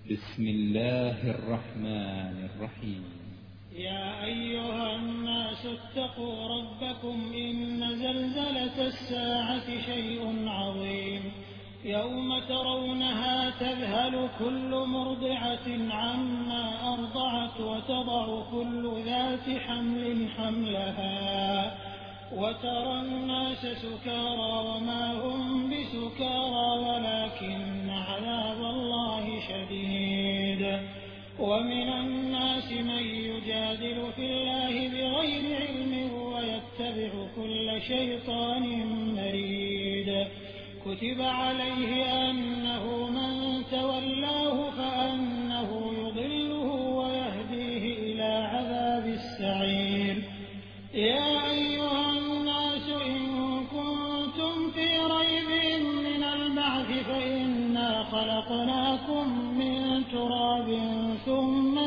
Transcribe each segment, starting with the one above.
بسم الله الرحمن الرحيم. يا أيها الناس اتقوا ربكم إن زلزلة الساعة شيء عظيم يوم ترونها تذهل كل مرضعة عما أرضعت وتضع كل ذات حمل حملها وترى الناس سكارى وما هم بسكارى ولكن عذاب الله شديد. ومن الناس من يجادل في الله بغير علم ويتبع كل شيطان مريد. كتب عليه أنه من تولاه فأنه يضله ويهديه إلى عذاب السعير. يا أيها الناس إن كنتم في ريب من البعث فإنا خلقناكم من تراب ثم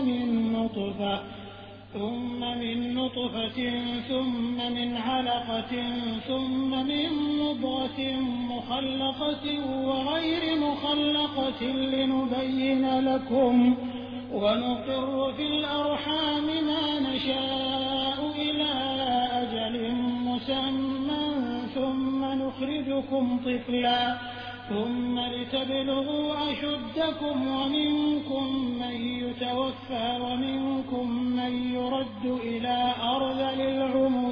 من نطفة ثم من علقة ثم من مضغة مخلقة وغير مخلقة لنبين لكم ونقر في الأرحام ما نشاء إلى أجل مسمى ثم نخرجكم طفلا ثم لتبلغوا أشدكم ومنكم من يتوفى ومنكم من يرد إلى أرذل العمر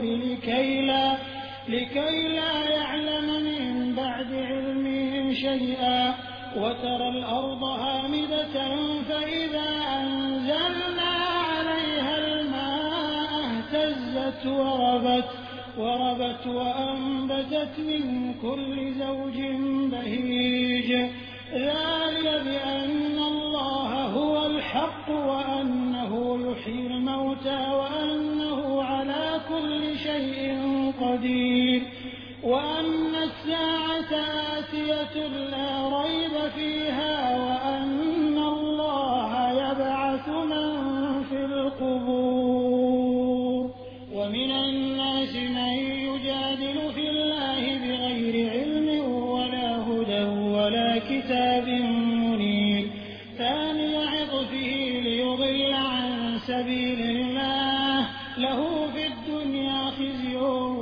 لكي لا يعلم من بعد علم شيئا. وترى الأرض هامدة فإذا أنزلنا عليها الماء اهتزت وربت وأنبتت من كل زوج بهيج. ذلك بأن الله هو الحق وأنه يحيي الموتى وأنه على كل شيء قدير وأن الساعة آتية لا ريب فيها وأن الله يبعث من في القبور. ومن الناس من يجادل في الله بغير علم ولا هدى ولا كتاب منير. ثاني عطفه ليضل عن سبيل الله له في الدنيا خزي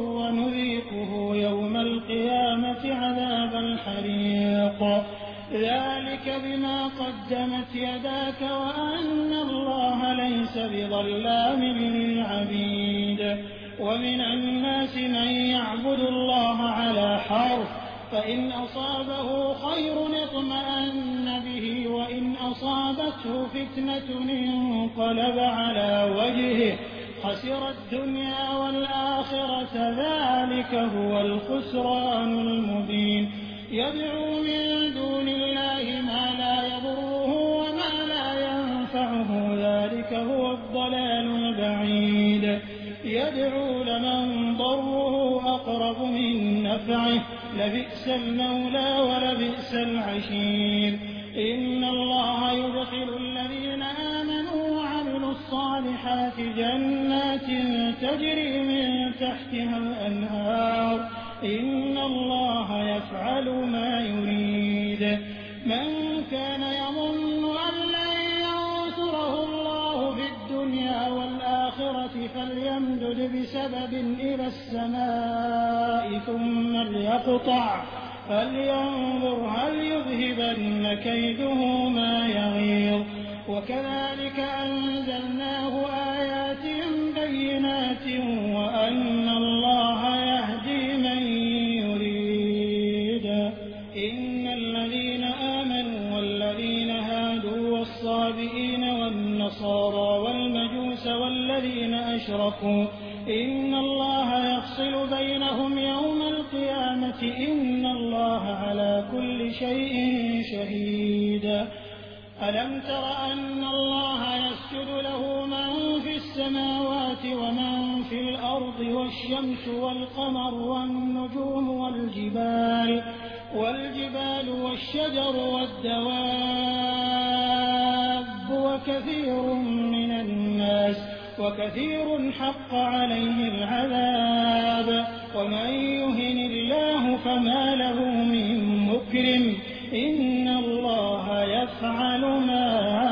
ونذيقه يوم القيامة عذاب الحريق. ذلك بما قدمت يداك وأن الله ليس بظلام للعبيد. ومن الناس من يعبد الله على حرف فإن أصابه خير اطمأن به وإن أصابته فتنة انقلب على وجهه خسر الدنيا والآخرة. ذلك هو الخسران المبين. يدعو من دون الله ما لا يضره وما لا ينفعه ذلك هو الضلال البعيد. يدعو لمن ضره أقرب من نفعه لبئس المولى ولبئس العشير. إن الله يدخل الذين آمنوا وعملوا الصالحات جنات تجري من تحتها الأنهار. إن الله يفعل ما يريد. من كان يظن أن لن ينصره الله في الدنيا والآخرة فليمدد بسبب إلى السماء ثم ليقطع فلينظر هل يذهبن كيده ما يغيظ. وكذلك أنزلناه آيات بينات وأن الله يهدي من يريد. إن الذين آمنوا والذين هادوا والصابئين والنصارى والمجوس والذين أشركوا إن الله يفصل بينهم يوم القيامة إن الله على كل شيء شهيد. ألم تر أن الله يسجد له من في السماوات ومن في الأرض والشمس والقمر والنجوم والجبال والشجر والدواب وكثير حق عليه العذاب. ومن يهن الله فما له من مكرم إن الله يفعل ما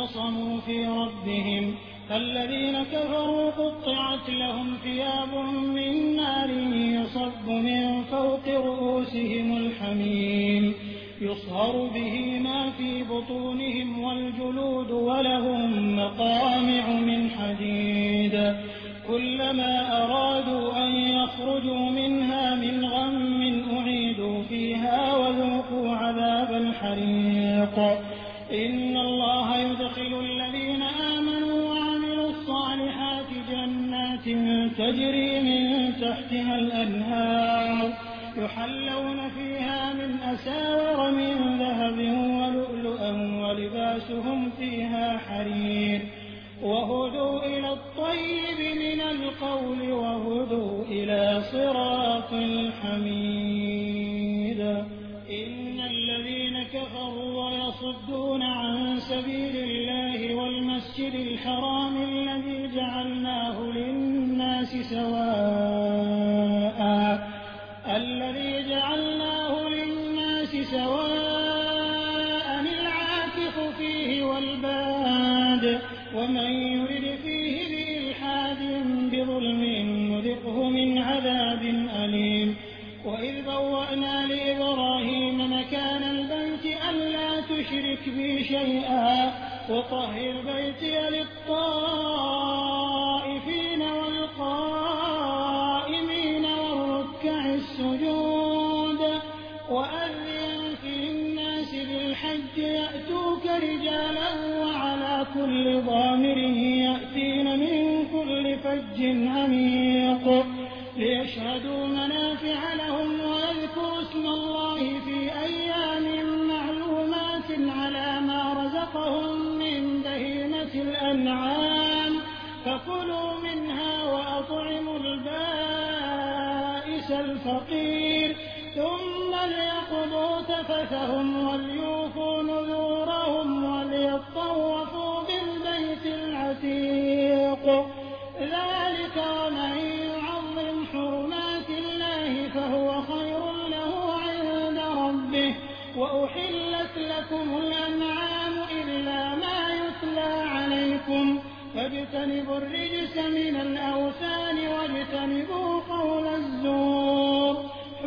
اعتصموا في ربهم. فالذين كفروا قطعت لهم ثياب من نار يصب من فوق رؤوسهم الحميم يصهر به ما في بطونهم والجلود ولهم مقامع من حديد كلما أرادوا أن يخرجوا منها من غم أعيدوا فيها وذوقوا عذاب الحريق. إن الله يدخل الذين آمنوا وعملوا الصالحات جنات تجري من تحتها الأنهار يحلون فيها من أساور من ذهب ولؤلؤا ولباسهم فيها حرير وهدوا إلى الطيب من القول وهدوا إلى صراط الحميد. إن الذين كفروا ويصدون عن سبيل الله والمسجد الحرام الذي جعلناه للناس سواء العاكف فيه والباد ومن يرد فيه بإلحاد بظلم نذقه من عذاب أليم. وإذ بوأنا لإبراهيم مكان البيت ألا تشرك بي شيئا وطهر بيتي للطائفين والقائمين والركع السجود وأذن في الناس بالحج يأتوك رجالا وعلى كل ضامر يأتين من كل فج عميق ليشهدوا منافع لهم ويذكروا اسم الله في أيام معلومات على ما رزقهم من بهيمة الأنعام فكلوا منها وأطعموا البائس الفقير ثم ليقضوا تفثهم وليوفوا نذورهم وليطوفوا بالبيت العتيق. ذلك ومن يعظم حرمات الله فهو خير له عند ربه. وأحلت لكم الأنعام إلا ما يتلى عليكم فاجتنبوا الرجس من الأوثان واجتنبوا قول الزور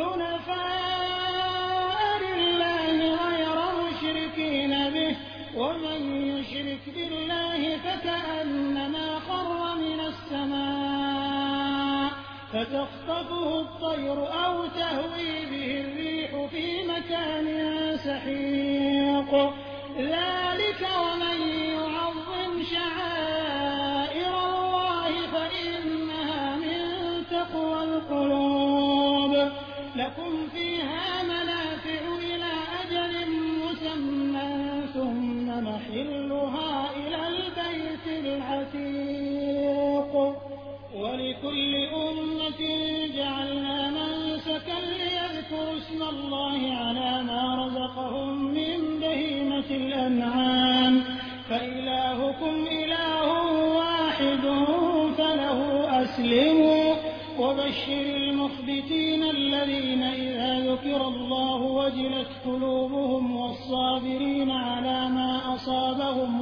حنفاء لله غير مشركين به ومن يشرك بالله فكأنما خر من السماء فتخطفه الطير أو تهوي به الريح في مكان سحيق. ذلك ومن يعظم شعائر الله فإنها من تقوى القلوب. لكم فيها منافع إلى أجل مسمى ثم محلها إلى البيت العتيق. ولكل أمة جعلنا منسكا ليذكروا اسم الله على ما رزقهم من بهيمة الأنعام فإلهكم إله واحد فله أسلموا. وبشر المخبتين الذين إذا ذكر الله وجلت قلوبهم والصابرين على ما أصابهم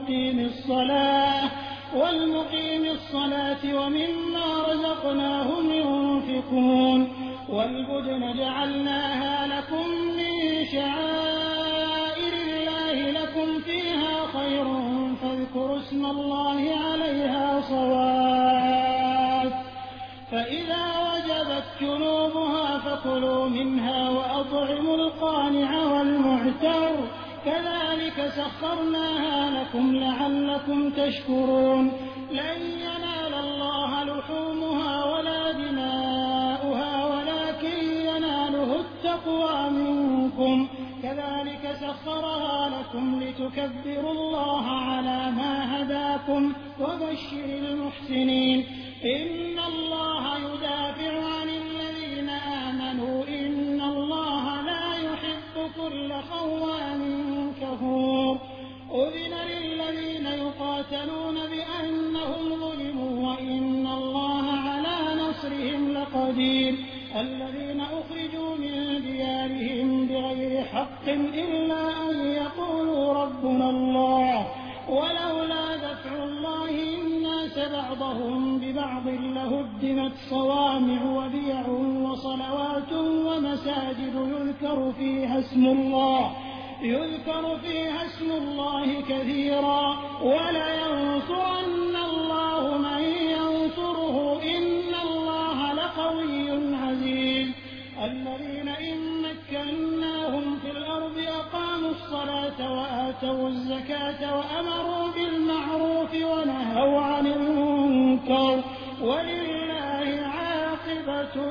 والمقيم الصلاة ومما رزقناهم ينفقون. والبدن جعلناها لكم من شعائر الله لكم فيها خير فاذكروا اسم الله عليها صواف. فإذا وجبت جنوبها فكلوا منها وأطعموا القانع والمعتر كذلك سخرناها لكم لعلكم تشكرون. لن ينال الله لحومها ولا دماؤها ولكن يناله التقوى منكم كذلك سخرها لكم لتكبروا الله على ما هداكم وبشر المحسنين. إن الله يدافع عن الذين آمنوا إن الله لا يحب كل خوان كفور. أذن للذين يقاتلون بأنهم ظلموا وإن الله على نصرهم لقدير. الذين أخرجوا من ديارهم بغير حق إلا أن يقولوا ربنا الله بعضهم ببعض لهدمت صوامع وبيع وصلوات ومساجد يذكر فيها اسم الله كثيرا ولينصرن الله من ينصره إن الله لقوي عزيز. الذين إن مكناهم في الأرض أقاموا الصلاة وآتوا الزكاة وأمروا بالمعروف ونهوا عن المنكر ولله عاقبة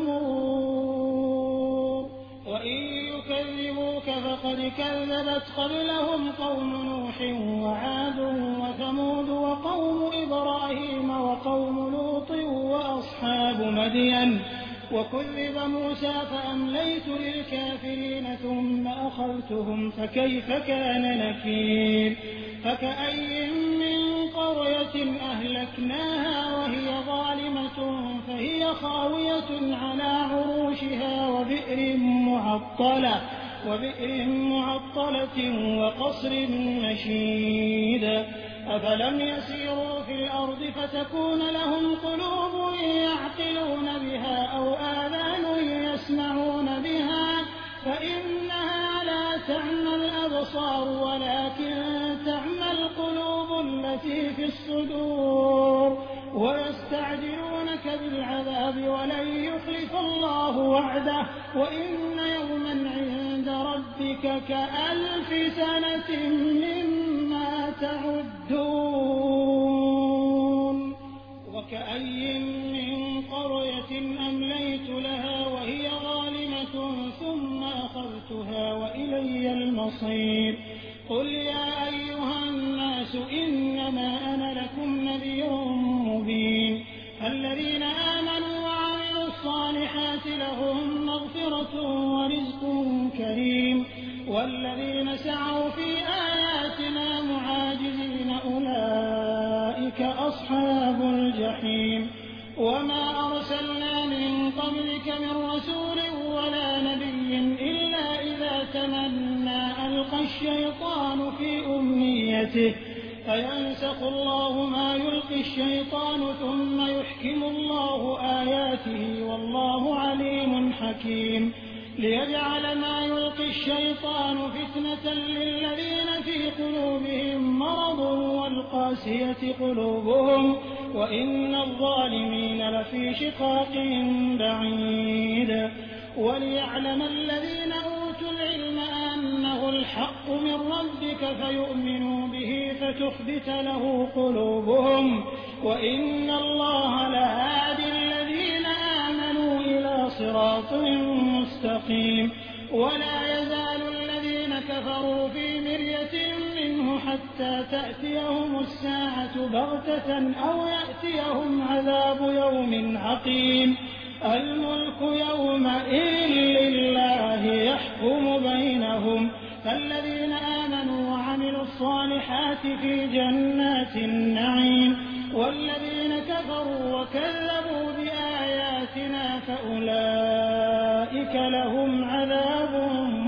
الأمور. وإن يكذبوك فقد كذبت قبلهم قوم نوح وعاد وثمود وقوم إبراهيم وقوم لوط وأصحاب مدين وكذب موسى فأمليت للكافرين ثم أخذتهم فكيف كان نكير. فكأي من قرية أهلكناها وهي ظالمة فهي خاوية على عروشها وبئر معطلة وقصر مشيد. أفلم يسيروا في الأرض فتكون لهم قلوب يعقلون بها أو آذان يسمعون بها فإنها لا تعمى الأبصار ولكن تعمى القلوب التي في الصدور. ويستعجلونك بالعذاب ولن يخلف الله وعده وإن يوما عند ربك كألف سنة مما تعدون. وكأي من قرية أمليت لها وهي ظالمة ثم أخذتها وإلي المصير. قل يا أيها الناس إنما أنا لكم نذير مبين. الذين آمنوا وعملوا الصالحات لهم مغفرة ورزق كريم والذين سعوا في آياتنا معاجزين أولئك أصحاب الجحيم. وما أرسلنا من قبلك من رسول ولا نبي إلا إذا تمنى ألقى الشيطان في أمنيته فينسخ الله ما يلقي الشيطان ثم يحكم الله آياته والله عليم حكيم. ليجعل ما يلقي الشيطان فتنة للذين في قلوبهم مرض والقاسية قلوبهم وإن الظالمين لفي شقاق بعيد. وليعلم الذين أوتوا العلم أنه الحق من ربك فيؤمنوا به فتخبت له قلوبهم وإن الله لهادي الذين آمنوا إلى صراط مستقيم. ولا يزال الذين كفروا في مرية منه حتى تأتيهم الساعة بغتة أو يأتيهم عذاب يوم عقيم. الملك يومئذ لله يحكم بينهم فالذين آمنوا وعملوا الصالحات في جنات النعيم والذين كفروا وكذبوا بآياتنا فأولئك لهم عذاب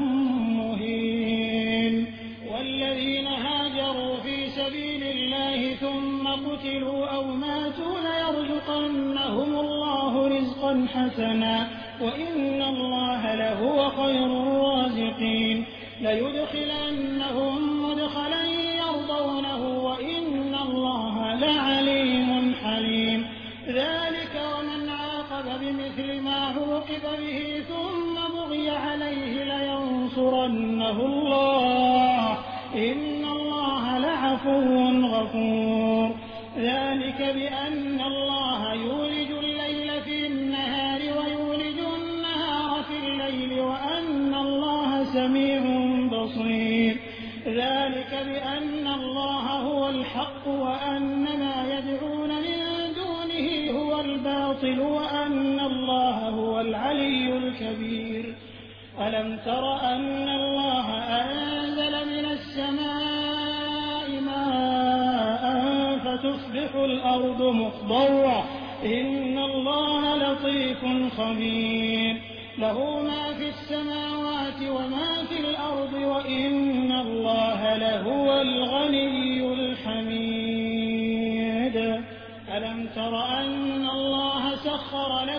مهين. والذين هاجروا في سبيل الله ثم قتلوا أو ماتوا ليرزقنهم الله رزقا حسنا وإن الله لهو خير الرازقين. ليدخلنهم مدخلا يرضونه وإن الله لعليم حليم. ذلك ومن عاقب بمثل ما عوقب به ثم بغي عليه لينصرنه الله إن الله لعفو غفور. ذلك بأن الله يولج الليل في النهار ويولج النهار في الليل وأن الله سميع بصير. ذلك بأن الله هو الحق وأن ما يدعون من دونه هو الباطل وأن الله هو العلي الكبير. ألم تر أن الله أنزل من السماء ماء فتصبح الأرض مخضرة إن الله لطيف خبير. له ما في السماوات وما في الأرض وإن الله لهو الغني الحميد. ألم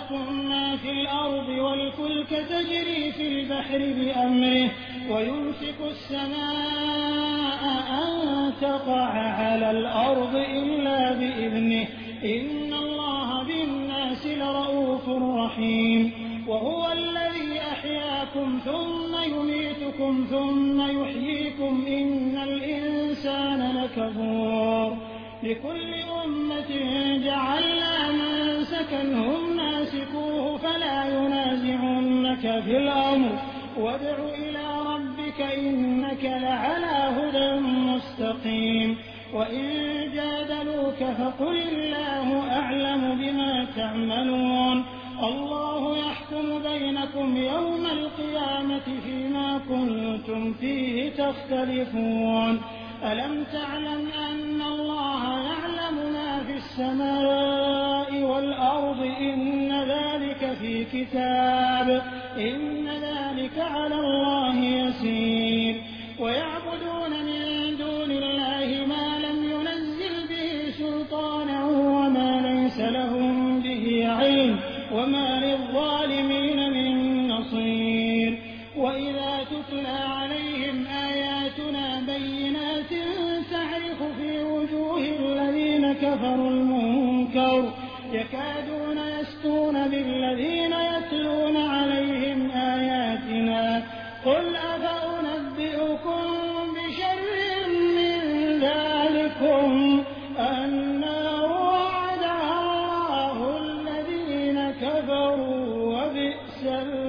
لكم ما في الأرض والفلك تجري في البحر بأمره ويمسك السماء أن تقع على الأرض إلا بإذنه إن الله بالناس لرءوف رحيم وهو الذي أحياكم ثم يميتكم ثم يحييكم إن الإنسان لكفور لكل أمة جعلنا منسكا هم ناسكوه فلا ينازعنك في الأمر وادع إلى ربك إنك لعلى هدى مستقيم وإن جادلوك فقل الله أعلم بما تعملون الله يحكم بينكم يوم القيامة فيما كنتم فيه تختلفون ألم تعلم أن الله يعلم ما في السماء والأرض إن ذلك في كتاب إن ذلك على الله يسير ويعبدون من دون الله ما لم ينزل به سلطانا وما ليس لهم به علم وما للظالمين من نصير وإذا تتلى عليهم آياتنا بينات تعرف في وجوه الذين كفروا المنكر يكادون يسطون بالذين يتلون عليهم آياتنا قل أفأنبئكم بشر من ذلكم النار وعدها الله الذين كفروا وبئس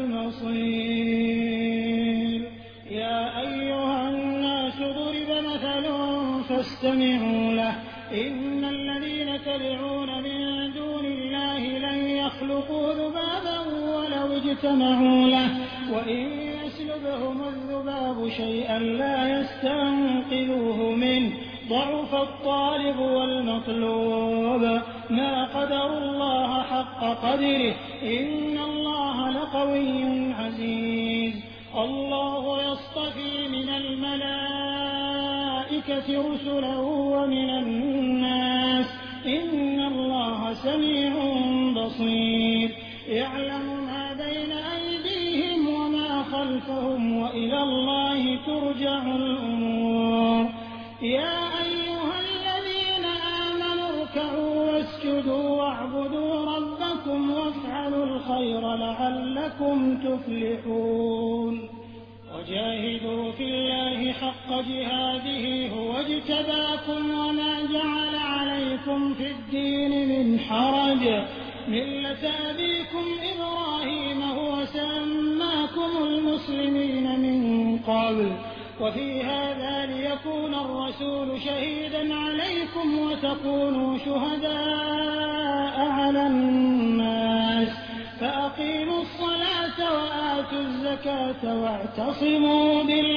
المصير يا أيها الناس ضرب مثل فاستمعوا له إن الذين تدعون من دون الله لن يخلقوا ذبابا ولو اجتمعوا له وإن يسلبهم الذباب شيئا لا يستنقذوه منه ضعف الطالب والمطلوب ما قدروا الله حق قدره إن الله لقوي عزيز الله يصطفي من الملائكة رسلا ومن الناس إن الله سميع بصير يعلم ما بين أيديهم وما خلفهم وإلى الله ترجع الأمور يا أيها الذين آمنوا اركعوا واسجدوا واعبدوا ربكم وافعلوا الخير لعلكم تفلحون وجاهدوا في الله حق جهاده هو اجتباكم وما جعل عليكم في الدين من حرج ملة أبيكم إبراهيم هو سماكم المسلمين من قبل وفي هذا ليكون الرسول شهيدا عليكم وتكونوا شهداء على الناس فأقيموا الصلاة وآتوا الزكاة واعتصموا بالله